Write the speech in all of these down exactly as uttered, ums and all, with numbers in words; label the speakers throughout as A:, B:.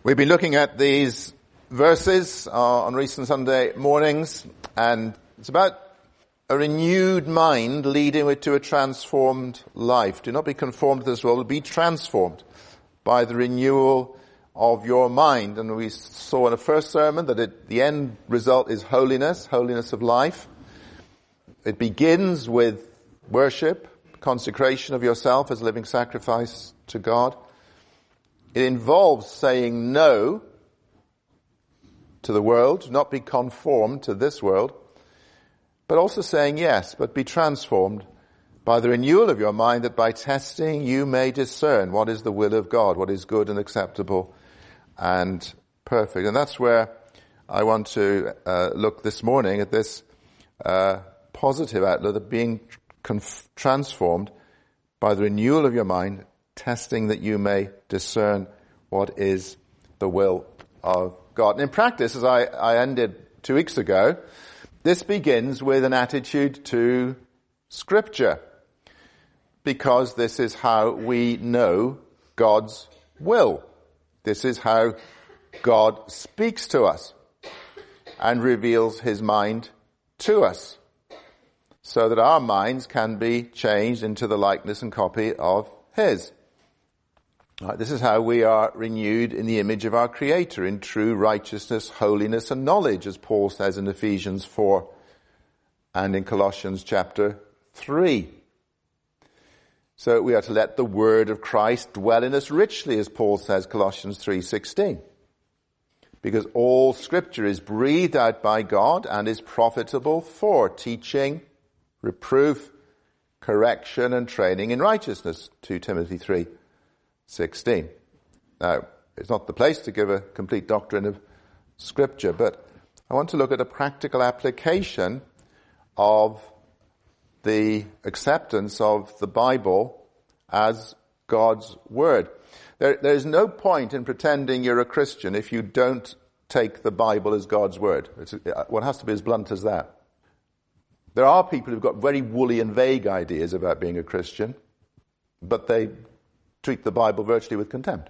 A: We've been looking at these verses uh, on recent Sunday mornings, and it's about a renewed mind leading it to a transformed life. Do not be conformed to this world, be transformed by the renewal of your mind. And we saw in the first sermon that it, the end result is holiness, holiness of life. It begins with worship, consecration of yourself as a living sacrifice to God. It involves saying no to the world, not be conformed to this world, but also saying yes, but be transformed by the renewal of your mind, that by testing you may discern what is the will of God, what is good and acceptable and perfect. And that's where I want to uh, look this morning at this uh, positive outlook of being conf- transformed by the renewal of your mind, testing that you may discern what is the will of God. And in practice, as I, I ended two weeks ago, this begins with an attitude to Scripture, because this is how we know God's will. This is how God speaks to us and reveals his mind to us, so that our minds can be changed into the likeness and copy of his. Right, this is how we are renewed in the image of our Creator, in true righteousness, holiness, and knowledge, as Paul says in Ephesians four and in Colossians chapter three. So we are to let the word of Christ dwell in us richly, as Paul says, Colossians three sixteen. Because all Scripture is breathed out by God and is profitable for teaching, reproof, correction, and training in righteousness, Second Timothy three sixteen. Now, it's not the place to give a complete doctrine of Scripture, but I want to look at a practical application of the acceptance of the Bible as God's Word. There, there's no point in pretending you're a Christian if you don't take the Bible as God's Word. It's, one has to be as blunt as that. There are people who've got very woolly and vague ideas about being a Christian, but they treat the Bible virtually with contempt.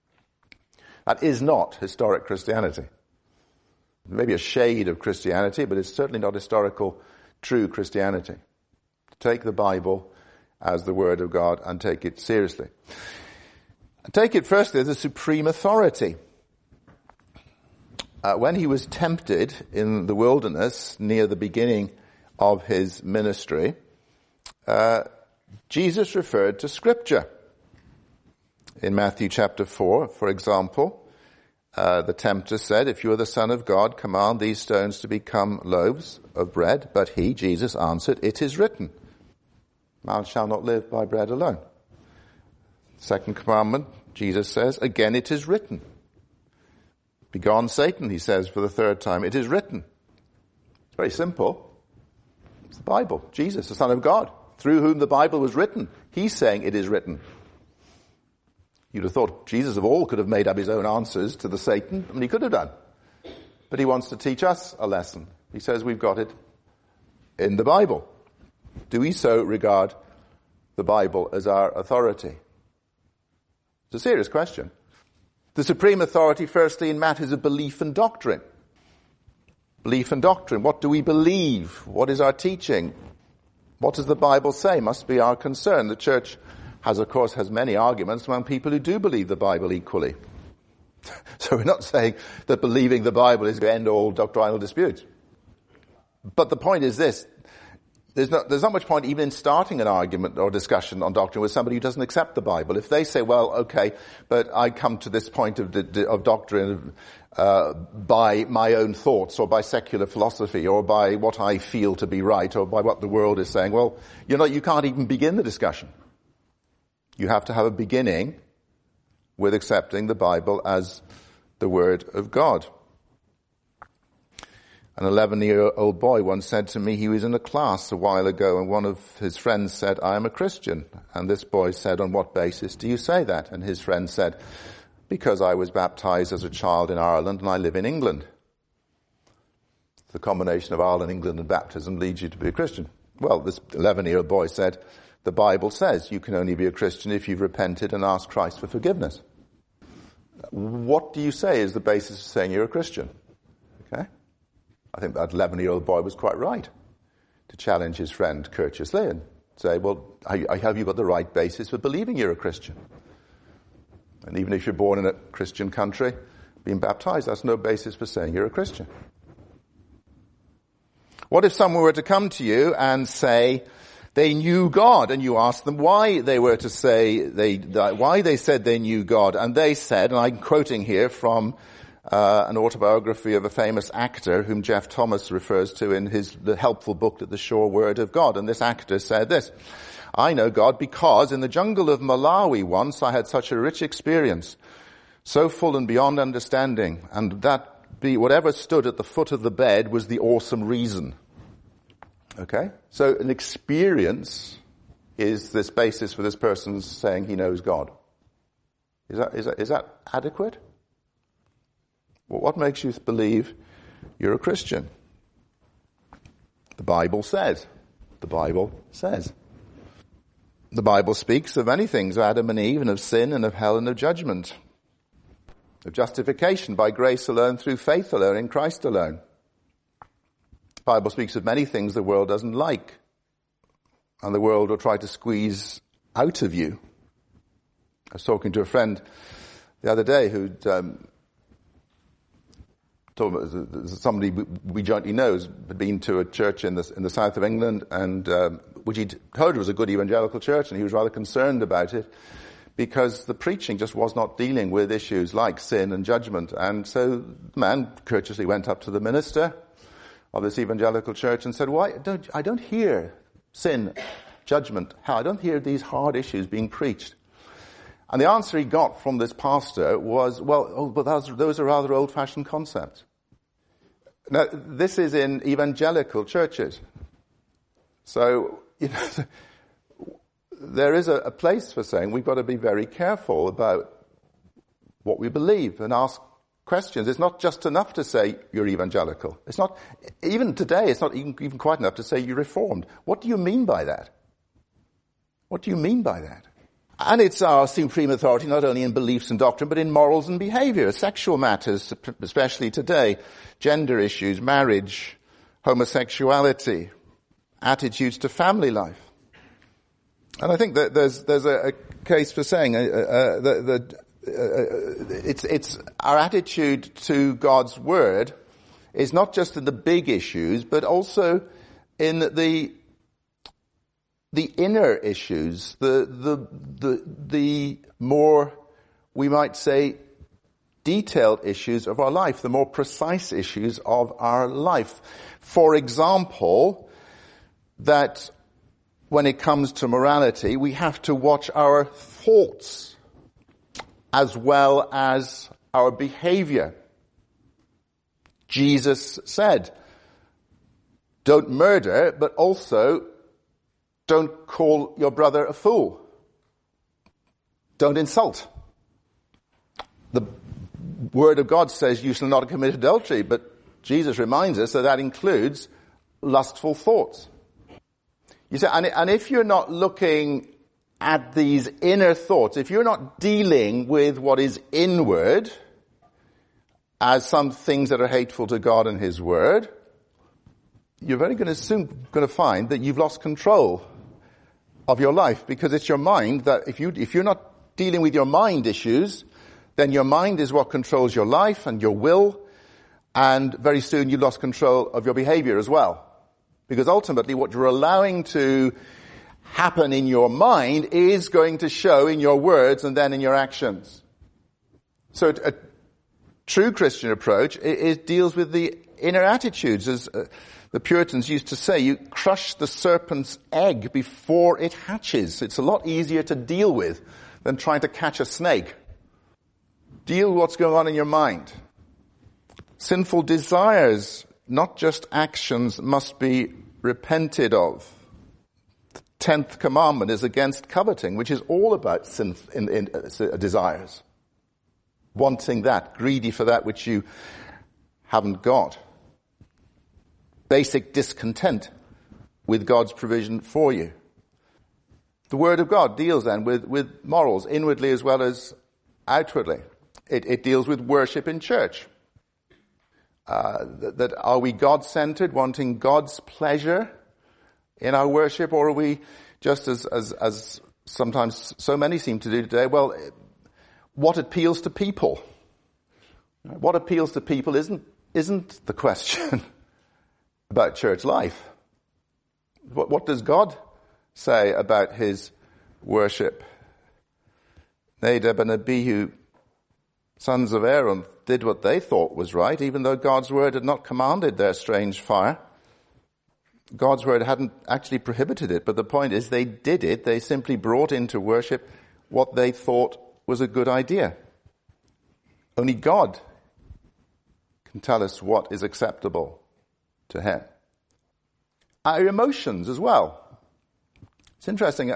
A: That is not historic Christianity. Maybe a shade of Christianity, but it's certainly not historical, true Christianity. Take the Bible as the Word of God and take it seriously. Take it firstly as a supreme authority. Uh, when he was tempted in the wilderness near the beginning of his ministry, uh, Jesus referred to Scripture. In Matthew chapter four, for example, uh, the tempter said, "If you are the Son of God, command these stones to become loaves of bread." But he, Jesus, answered, "It is written, man shall not live by bread alone." Second commandment, Jesus says, again, "It is written." "Begone, Satan," he says for the third time. "It is written." It's very simple. It's the Bible. Jesus, the Son of God, through whom the Bible was written. He's saying it is written. You'd have thought Jesus of all could have made up his own answers to the Satan, and he could have done. But he wants to teach us a lesson. He says we've got it in the Bible. Do we so regard the Bible as our authority? It's a serious question. The supreme authority, firstly, in matters of belief and doctrine. Belief and doctrine. What do we believe? What is our teaching? What does the Bible say? Must be our concern. The church has, of course, has many arguments among people who do believe the Bible equally. So we're not saying that believing the Bible is going to end all doctrinal disputes. But the point is this. There's not, there's not much point even in starting an argument or discussion on doctrine with somebody who doesn't accept the Bible. If they say, well, okay, but I come to this point of, of doctrine uh, by my own thoughts or by secular philosophy or by what I feel to be right or by what the world is saying, well, you know, you can't even begin the discussion. You have to have a beginning with accepting the Bible as the Word of God. An eleven-year-old boy once said to me, he was in a class a while ago, and one of his friends said, "I am a Christian." And this boy said, "On what basis do you say that?" And his friend said, "Because I was baptized as a child in Ireland and I live in England." The combination of Ireland, England and baptism leads you to be a Christian. Well, this eleven-year-old boy said, the Bible says you can only be a Christian if you've repented and asked Christ for forgiveness. What do you say is the basis of saying you're a Christian? Okay? I think that eleven-year-old boy was quite right to challenge his friend courteously and say, well, have you got the right basis for believing you're a Christian? And even if you're born in a Christian country, being baptized, that's no basis for saying you're a Christian. What if someone were to come to you and say they knew God, and you asked them why they were to say they, why they said they knew God, and they said, and I'm quoting here from uh, an autobiography of a famous actor whom Jeff Thomas refers to in his the helpful book, The Sure Word of God, and this actor said this: I know God because in the jungle of Malawi once I had such a rich experience, so full and beyond understanding, and that be whatever stood at the foot of the bed was the awesome reason. Okay? So an experience is this basis for this person saying he knows God. Is that, is that, is that adequate? Well, what makes you believe you're a Christian? The Bible says. The Bible says. The Bible speaks of many things, of Adam and Eve, and of sin, and of hell, and of judgment. Of justification by grace alone, through faith alone, in Christ alone. The Bible speaks of many things the world doesn't like, and the world will try to squeeze out of you. I was talking to a friend the other day who'd um, told me, somebody we jointly know had been to a church in the in the south of England, and um, which he'd heard was a good evangelical church, and he was rather concerned about it because the preaching just was not dealing with issues like sin and judgment. And so the man courteously went up to the minister of this evangelical church and said, "Why don't I don't hear sin, judgment, hell? I don't hear these hard issues being preached." And the answer he got from this pastor was, "Well, oh, but those, those are rather old-fashioned concepts." Now, this is in evangelical churches. So, you know, there is a, a place for saying we've got to be very careful about what we believe and ask questions. It's not just enough to say you're evangelical. It's not, even today, it's not even, even quite enough to say you're reformed. What do you mean by that? What do you mean by that? And it's our supreme authority not only in beliefs and doctrine, but in morals and behavior, sexual matters, especially today, gender issues, marriage, homosexuality, attitudes to family life. And I think that there's there's a, a case for saying uh, uh, that uh, it's it's our attitude to God's word is not just in the big issues, but also in the the inner issues, the the the the more, we might say, detailed issues of our life, the more precise issues of our life. For example, that when it comes to morality, we have to watch our thoughts as well as our behavior. Jesus said, don't murder, but also don't call your brother a fool. Don't insult. The Word of God says you shall not commit adultery, but Jesus reminds us that that includes lustful thoughts. You say, and, and if you're not looking at these inner thoughts, if you're not dealing with what is inward as some things that are hateful to God and His Word, you're very going to soon going to find that you've lost control of your life, because it's your mind that if you if you're not dealing with your mind issues, then your mind is what controls your life and your will, and very soon you lost control of your behavior as well. Because ultimately what you're allowing to happen in your mind is going to show in your words and then in your actions. So a true Christian approach, it, it deals with the inner attitudes. As uh, the Puritans used to say, you crush the serpent's egg before it hatches. It's a lot easier to deal with than trying to catch a snake. Deal with what's going on in your mind. Sinful desires, not just actions, must be repented of. The tenth commandment is against coveting, which is all about sin, in, in, uh, desires. Wanting that, greedy for that which you haven't got. Basic discontent with God's provision for you. The Word of God deals then with, with morals, inwardly as well as outwardly. It, it deals with worship in church. Uh, that, that are we God-centered, wanting God's pleasure in our worship, or are we just as, as, as sometimes so many seem to do today, well, what appeals to people? What appeals to people isn't, isn't the question about church life. What, what does God say about his worship? Nadab and Abihu, sons of Aaron, did what they thought was right, even though God's word had not commanded their strange fire. God's word hadn't actually prohibited it, but the point is they did it. They simply brought into worship what they thought was a good idea. Only God can tell us what is acceptable to him. Our emotions as well. It's interesting.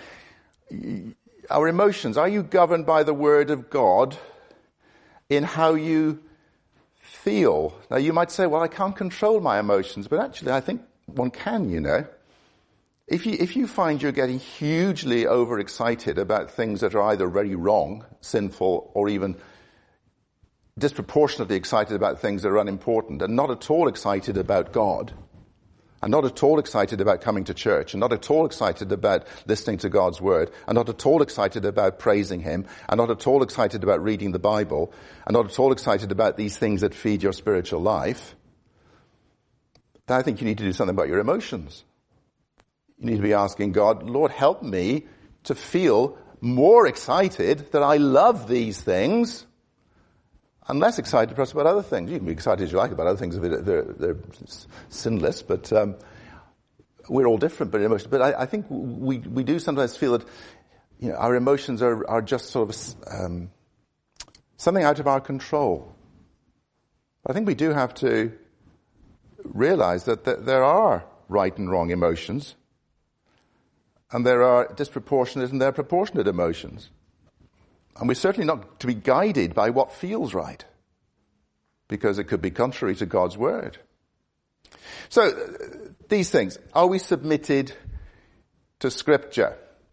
A: Our emotions, are you governed by the word of God in how you feel? Now you might say, well, I can't control my emotions, but actually I think one can, you know. If you, if you find you're getting hugely overexcited about things that are either very wrong, sinful, or even disproportionately excited about things that are unimportant, and not at all excited about God, and not at all excited about coming to church, and not at all excited about listening to God's word, and not at all excited about praising him, and not at all excited about reading the Bible, and not at all excited about these things that feed your spiritual life, then I think you need to do something about your emotions. You need to be asking God, Lord, help me to feel more excited that I love these things, and less excited perhaps about other things. You can be excited as you like about other things if they're, they're sinless, but um, we're all different. But emotions. But I, I think we we do sometimes feel that, you know, our emotions are are just sort of um, something out of our control. I think we do have to realize that th- there are right and wrong emotions, and there are disproportionate and there are proportionate emotions. And we're certainly not to be guided by what feels right, because it could be contrary to God's word. So, uh, these things, are we submitted to Scripture?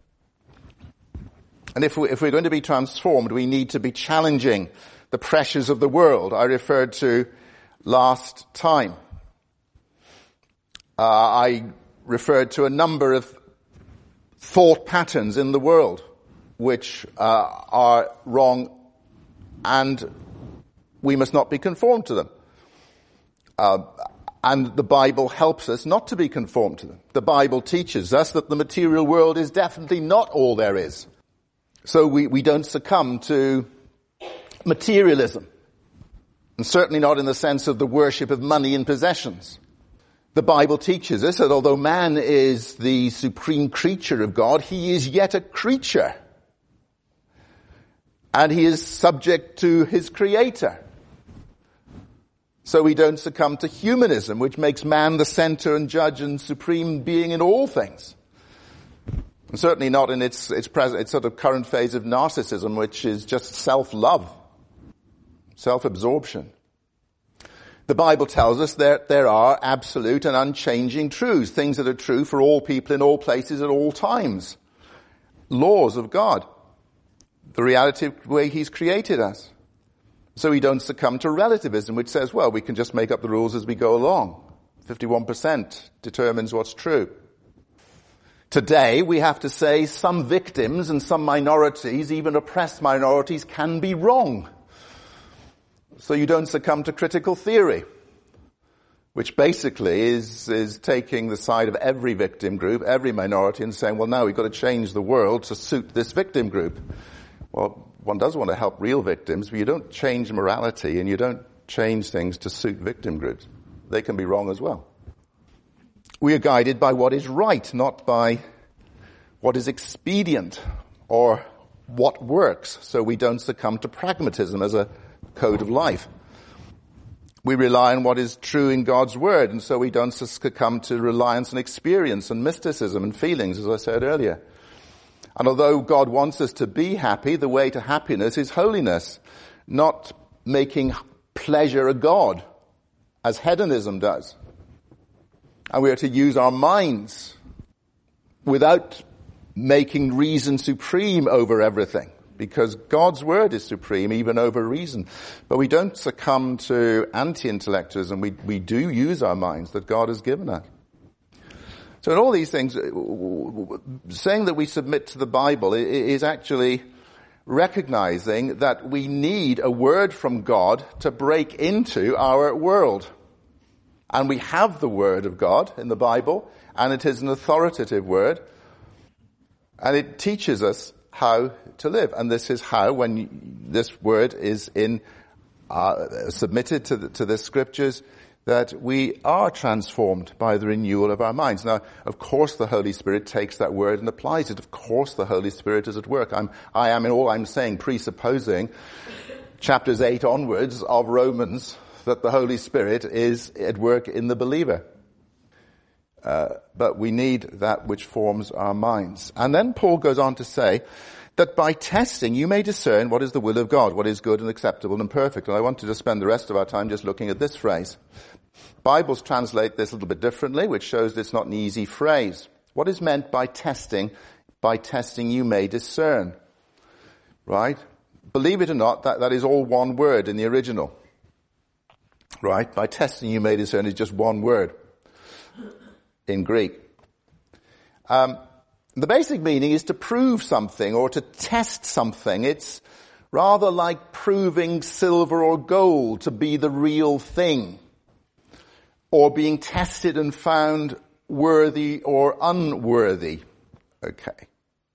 A: And if, we, if we're going to be transformed, we need to be challenging the pressures of the world I referred to last time. Uh, I referred to a number of thought patterns in the world which uh, are wrong, and we must not be conformed to them. Uh, and the Bible helps us not to be conformed to them. The Bible teaches us that the material world is definitely not all there is. So we, we don't succumb to materialism, and certainly not in the sense of the worship of money and possessions. The Bible teaches us that although man is the supreme creature of God, he is yet a creature. And he is subject to his creator. So we don't succumb to humanism, which makes man the center and judge and supreme being in all things. And certainly not in its, its present, its sort of current phase of narcissism, which is just self-love, self-absorption. The Bible tells us that there are absolute and unchanging truths, things that are true for all people in all places at all times. Laws of God. The reality of the way he's created us. So we don't succumb to relativism, which says, well, we can just make up the rules as we go along. fifty-one percent determines what's true. Today, we have to say some victims and some minorities, even oppressed minorities, can be wrong. So you don't succumb to critical theory, which basically is, is taking the side of every victim group, every minority, and saying, well, now we've got to change the world to suit this victim group. Well, one does want to help real victims, but you don't change morality and you don't change things to suit victim groups. They can be wrong as well. We are guided by what is right, not by what is expedient or what works, so we don't succumb to pragmatism as a code of life. We rely on what is true in God's word, and so we don't succumb to reliance on experience and mysticism and feelings, as I said earlier. And although God wants us to be happy, the way to happiness is holiness, not making pleasure a god, as hedonism does. And we are to use our minds without making reason supreme over everything. because God's word is supreme even over reason. But we don't succumb to anti-intellectualism. We, we do use our minds that God has given us. So in all these things, saying that we submit to the Bible is actually recognizing that we need a word from God to break into our world. And we have the word of God in the Bible, and it is an authoritative word, and it teaches us how to live. And this is how, when you, this word is in uh, submitted to the, to the scriptures, that we are transformed by the renewal of our minds. Now, of course, the Holy Spirit takes that word and applies it. Of course, the Holy Spirit is at work. I'm, I am in all I'm saying presupposing chapters eight onwards of Romans that the Holy Spirit is at work in the believer. Uh, but we need that which forms our minds. And then Paul goes on to say that by testing you may discern what is the will of God, what is good and acceptable and perfect. And I wanted to spend the rest of our time just looking at this phrase. Bibles translate this a little bit differently, which shows that it's not an easy phrase. What is meant by testing? By testing you may discern. Right? Believe it or not, that, that is all one word in the original. Right? By testing you may discern is just one word in Greek. Um, the basic meaning is to prove something or to test something. It's rather like proving silver or gold to be the real thing, or being tested and found worthy or unworthy. Okay.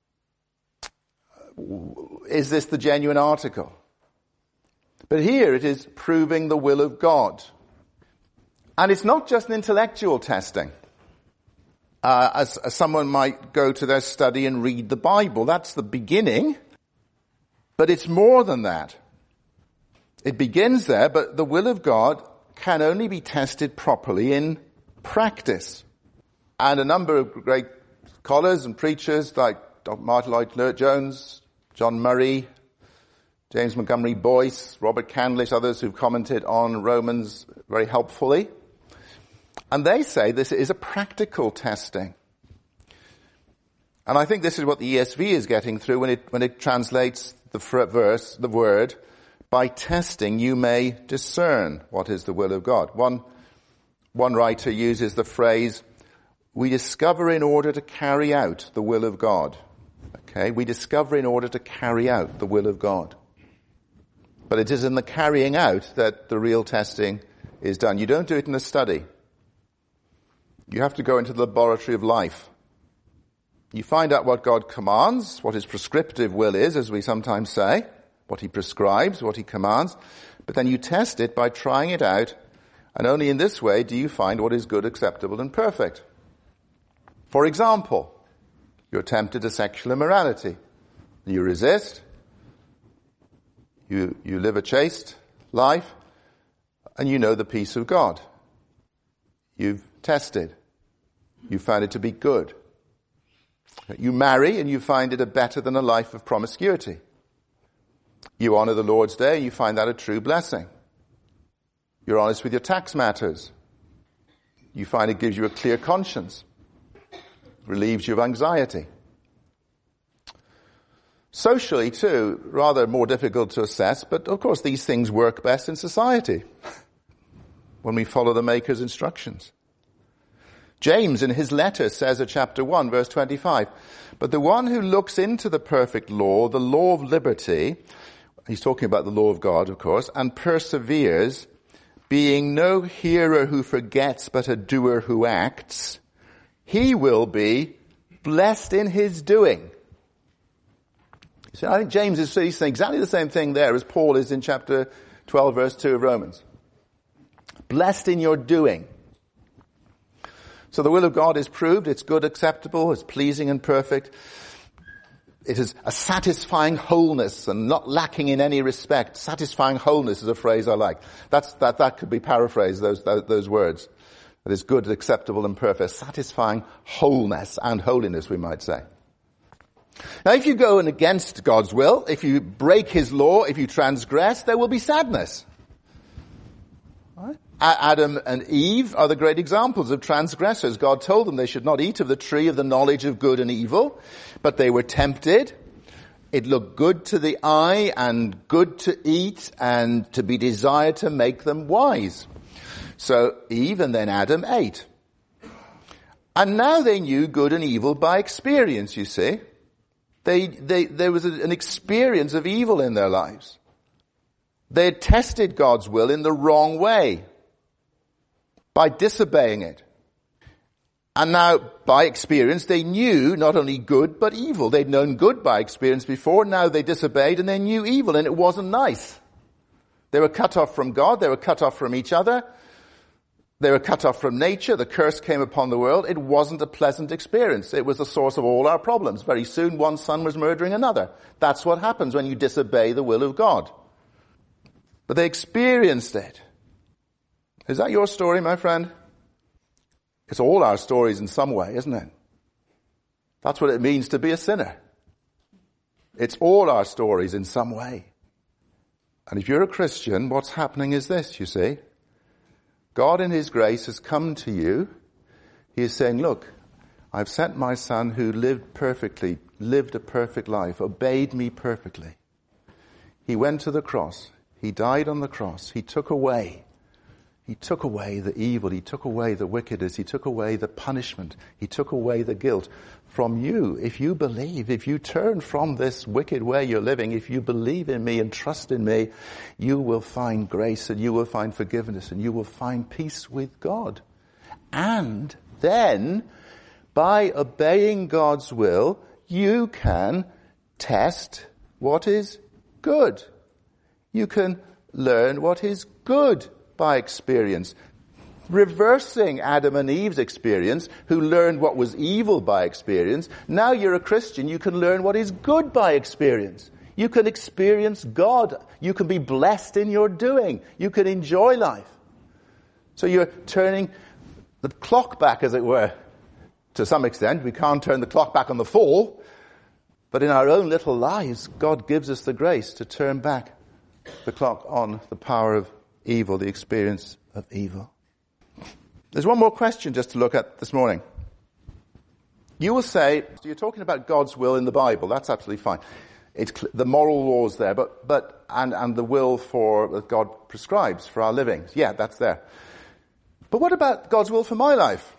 A: Is this the genuine article? But here it is proving the will of God. And it's not just an intellectual testing. Uh, as, as someone might go to their study and read the Bible. That's the beginning. But it's more than that. It begins there, but the will of God can only be tested properly in practice. And a number of great scholars and preachers like Doctor Martin Lloyd-Jones, John Murray, James Montgomery Boyce, Robert Candlish, others who've commented on Romans very helpfully. And they say this is a practical testing. And I think this is what the E S V is getting through when it, when it translates the verse, the word, by testing you may discern what is the will of God. One, one writer uses the phrase, we discover in order to carry out the will of God. Okay, we discover in order to carry out the will of God. But it is in the carrying out that the real testing is done. You don't do it in a study. You have to go into the laboratory of life. You find out what God commands, what his prescriptive will is, as we sometimes say, what he prescribes, what he commands, but then you test it by trying it out, and only in this way do you find what is good, acceptable, and perfect. For example, you're tempted to sexual immorality. You resist. You, you live a chaste life, and you know the peace of God. You've tested. You found it to be good. You marry, and you find it a better than a life of promiscuity. You honor the Lord's Day, and you find that a true blessing. You're honest with your tax matters. You find it gives you a clear conscience. Relieves you of anxiety. Socially, too, rather more difficult to assess, but of course these things work best in society when we follow the Maker's instructions. James in his letter says at chapter one, verse twenty-five, but the one who looks into the perfect law, the law of liberty, he's talking about the law of God, of course, and perseveres, being no hearer who forgets, but a doer who acts, he will be blessed in his doing. So I think James is saying exactly the same thing there as Paul is in chapter twelve, verse two of Romans. Blessed in your doing. So the will of God is proved, it's good, acceptable, it's pleasing and perfect. It is a satisfying wholeness and not lacking in any respect. Satisfying wholeness is a phrase I like. That's, that, that could be paraphrased, those, those, those words. That is good, acceptable and perfect. Satisfying wholeness and holiness, we might say. Now if you go in against God's will, if you break his law, if you transgress, there will be sadness. Right? Adam and Eve are the great examples of transgressors. God told them they should not eat of the tree of the knowledge of good and evil, but they were tempted. It looked good to the eye and good to eat and to be desired to make them wise. So Eve and then Adam ate. And now they knew good and evil by experience, you see. They, they, there was an experience of evil in their lives. They had tested God's will in the wrong way by disobeying it. And now, by experience, they knew not only good but evil. They'd known good by experience before. Now they disobeyed and they knew evil, and it wasn't nice. They were cut off from God. They were cut off from each other. They were cut off from nature. The curse came upon the world. It wasn't a pleasant experience. It was the source of all our problems. Very soon, one son was murdering another. That's what happens when you disobey the will of God. But they experienced it. Is that your story, my friend? It's all our stories in some way, isn't it? That's what it means to be a sinner. It's all our stories in some way. And if you're a Christian, what's happening is this, you see. God in his grace has come to you. He is saying, look, I've sent my son who lived perfectly, lived a perfect life, obeyed me perfectly. He went to the cross. He died on the cross. He took away He took away the evil. He took away the wickedness. He took away the punishment. He took away the guilt from you. If you believe, if you turn from this wicked way you're living, if you believe in me and trust in me, you will find grace and you will find forgiveness and you will find peace with God. And then, by obeying God's will, you can test what is good. You can learn what is good by experience, reversing Adam and Eve's experience, who learned what was evil by experience. Now you're a Christian, you can learn what is good by experience. You can experience God. You can be blessed in your doing. You can enjoy life. So you're turning the clock back, as it were, to some extent. We can't turn the clock back on the fall, but in our own little lives, God gives us the grace to turn back the clock on the power of evil, the experience of evil. There's one more question just to look at this morning. You will say, so you're talking about God's will in the Bible. That's absolutely fine. It's cl- the moral laws there, but, but, and, and the will for, that God prescribes for our living. Yeah, that's there. But what about God's will for my life?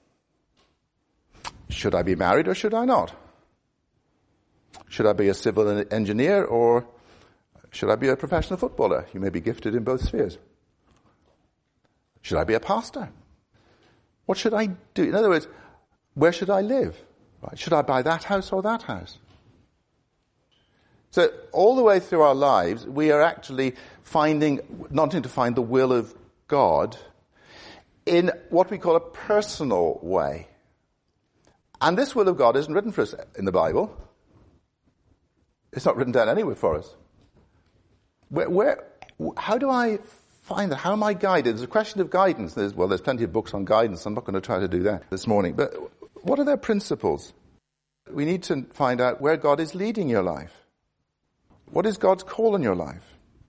A: Should I be married or should I not? Should I be a civil engineer or should I be a professional footballer? You may be gifted in both spheres. Should I be a pastor? What should I do? In other words, where should I live? Right? Should I buy that house or that house? So all the way through our lives, we are actually finding, wanting to find the will of God in what we call a personal way. And this will of God isn't written for us in the Bible. It's not written down anywhere for us. Where, where, how do I find that? How am I guided? There's a question of guidance. There's, well, there's plenty of books on guidance. I'm not going to try to do that this morning. But what are their principles? We need to find out where God is leading your life. What is God's call in your life?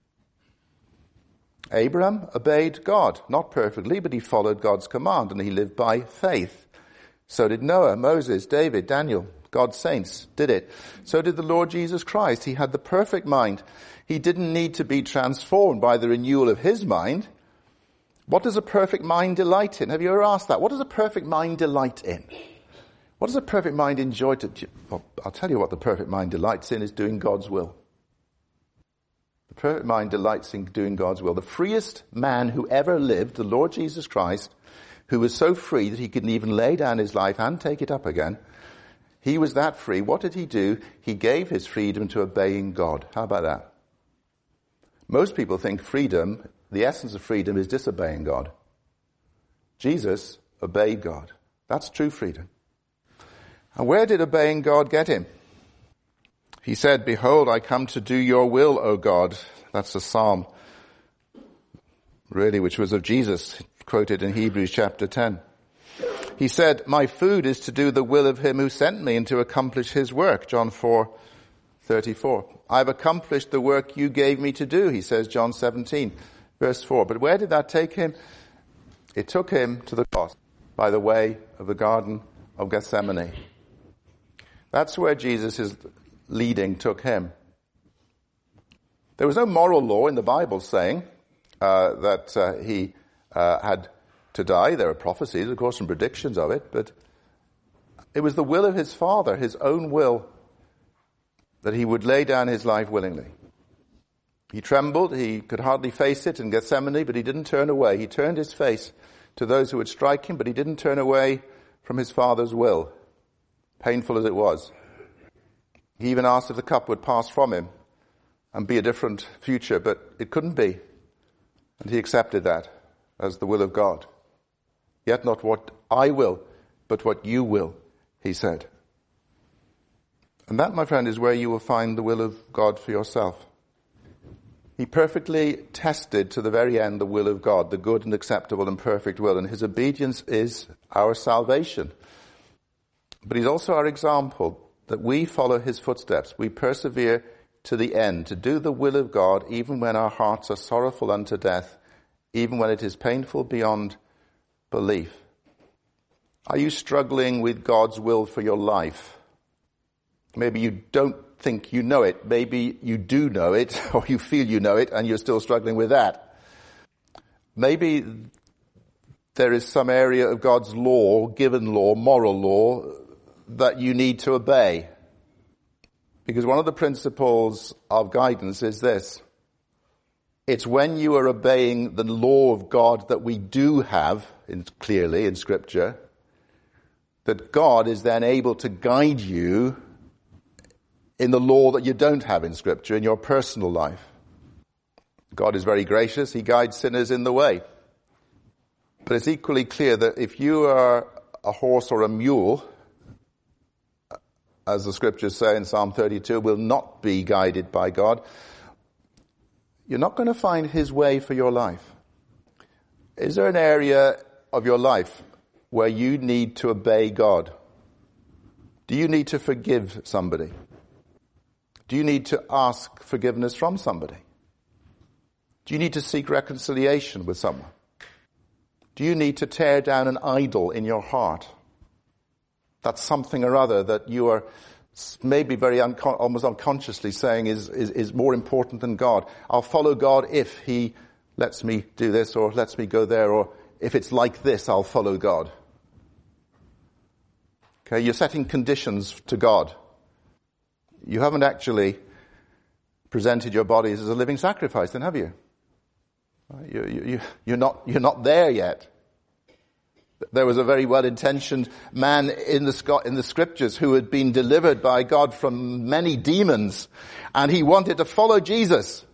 A: Abraham obeyed God, not perfectly, but he followed God's command and he lived by faith. So did Noah, Moses, David, Daniel. God's saints did it. So did the Lord Jesus Christ. He had the perfect mind. He didn't need to be transformed by the renewal of his mind. What does a perfect mind delight in? Have you ever asked that? What does a perfect mind delight in? What does a perfect mind enjoy to... Well, I'll tell you what the perfect mind delights in is doing God's will. The perfect mind delights in doing God's will. The freest man who ever lived, the Lord Jesus Christ, who was so free that he could even lay down his life and take it up again, he was that free. What did he do? He gave his freedom to obeying God. How about that? Most people think freedom, the essence of freedom, is disobeying God. Jesus obeyed God. That's true freedom. And where did obeying God get him? He said, "Behold, I come to do your will, O God." That's a psalm, really, which was of Jesus, quoted in Hebrews chapter ten. He said, "My food is to do the will of him who sent me and to accomplish his work." John four thirty-four. "I've accomplished the work you gave me to do," he says, John seventeen, verse four. But where did that take him? It took him to the cross by the way of the Garden of Gethsemane. That's where Jesus is leading took him. There was no moral law in the Bible saying uh, that uh, he uh, had to die. There are prophecies, of course, and predictions of it, but it was the will of his Father, his own will, that he would lay down his life willingly. He trembled, he could hardly face it in Gethsemane, but he didn't turn away. He turned his face to those who would strike him, but he didn't turn away from his Father's will, painful as it was. He even asked if the cup would pass from him and be a different future, but it couldn't be. And he accepted that as the will of God. Yet not what I will, but what you will, he said. And that, my friend, is where you will find the will of God for yourself. He perfectly tested to the very end the will of God, the good and acceptable and perfect will, and his obedience is our salvation. But he's also our example, that we follow his footsteps. We persevere to the end, to do the will of God, even when our hearts are sorrowful unto death, even when it is painful beyond belief. Are you struggling with God's will for your life? Maybe you don't think you know it. Maybe you do know it, or you feel you know it, and you're still struggling with that. Maybe there is some area of God's law, given law, moral law, that you need to obey. Because one of the principles of guidance is this. It's when you are obeying the law of God that we do have, in, clearly in Scripture, that God is then able to guide you in the law that you don't have in Scripture, in your personal life. God is very gracious. He guides sinners in the way. But it's equally clear that if you are a horse or a mule, as the Scriptures say in Psalm thirty-two, will not be guided by God, you're not going to find his way for your life. Is there an area of your life where you need to obey God? Do you need to forgive somebody? Do you need to ask forgiveness from somebody? Do you need to seek reconciliation with someone? Do you need to tear down an idol in your heart? That's something or other that you are maybe very uncon- almost unconsciously saying is, is, is more important than God. I'll follow God if he lets me do this or lets me go there, or if it's like this, I'll follow God. Okay, you're setting conditions to God. You haven't actually presented your bodies as a living sacrifice, then have you? You, you, you're not, you're not there yet. There was a very well-intentioned man in the, in the Scriptures who had been delivered by God from many demons, and he wanted to follow Jesus.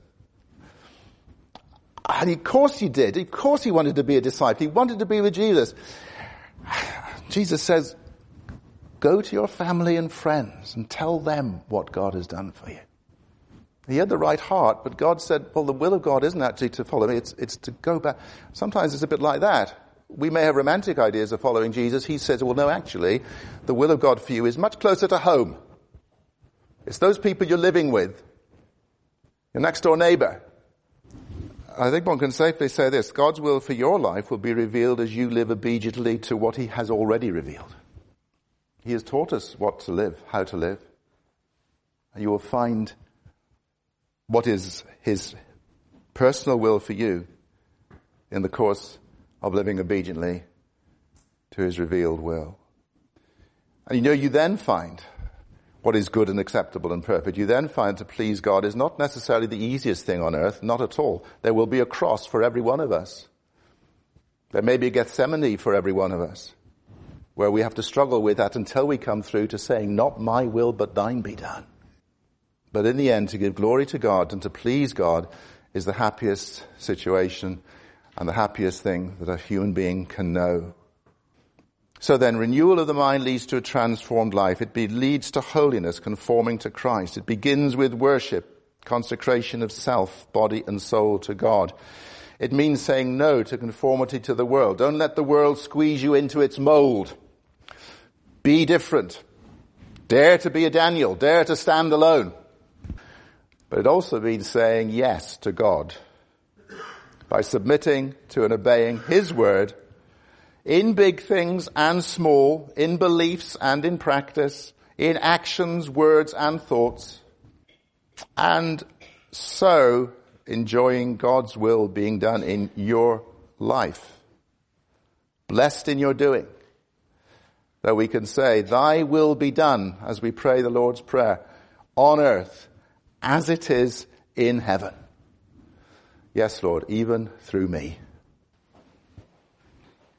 A: And of course he did. Of course he wanted to be a disciple. He wanted to be with Jesus. Jesus says, go to your family and friends and tell them what God has done for you. He had the right heart, but God said, well, the will of God isn't actually to follow me, it's, it's to go back. Sometimes it's a bit like that. We may have romantic ideas of following Jesus. He says, well, no, actually, the will of God for you is much closer to home. It's those people you're living with, your next door neighbor. I think one can safely say this, God's will for your life will be revealed as you live obediently to what he has already revealed. He has taught us what to live, how to live. And you will find what is his personal will for you in the course of living obediently to his revealed will. And you know, you then find what is good and acceptable and perfect. You then find to please God is not necessarily the easiest thing on earth, not at all. There will be a cross for every one of us. There may be a Gethsemane for every one of us, where we have to struggle with that until we come through to saying, not my will, but thine be done. But in the end, to give glory to God and to please God is the happiest situation and the happiest thing that a human being can know. So then, renewal of the mind leads to a transformed life. It be, leads to holiness, conforming to Christ. It begins with worship, consecration of self, body and soul to God. It means saying no to conformity to the world. Don't let the world squeeze you into its mold. Be different. Dare to be a Daniel. Dare to stand alone. But it also means saying yes to God by submitting to and obeying his word in big things and small, in beliefs and in practice, in actions, words, and thoughts, and so enjoying God's will being done in your life. Blessed in your doing, that we can say, thy will be done, as we pray the Lord's Prayer, on earth as it is in heaven. Yes, Lord, even through me.